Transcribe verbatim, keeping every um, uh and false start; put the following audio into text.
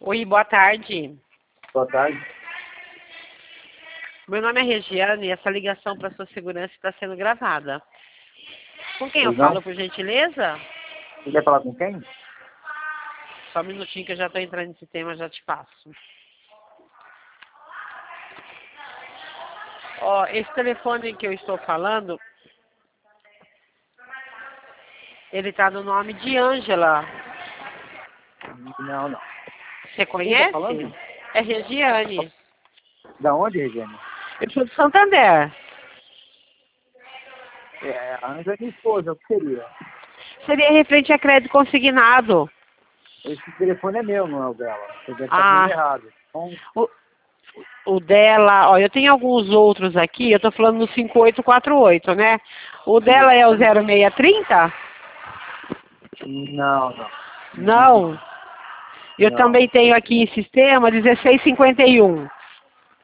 Oi, boa tarde. Boa tarde. Meu nome é Regiane e essa ligação para sua segurança está sendo gravada. Com quem eu Pois não? falo, por gentileza? Você quer falar com quem? Só um minutinho que eu já estou entrando nesse tema, já te passo. Ó, esse telefone que eu estou falando, ele está no nome de Ângela. Não, não. Você Quem tá conhece? falando? É Regiane. Da onde, Regiane? Eu sou de Santander. É, a Ângela é minha esposa, o que seria? Seria referente a crédito consignado. Esse telefone é meu, não é o dela. Você deve estar Ah, falando errado. Então, o, o dela, ó, eu tenho alguns outros aqui, eu tô falando no cinco oito quatro oito, né? O dela é o zero seis trinta? não, não. Não. Eu Não. também tenho aqui em sistema dezesseis cinquenta e um.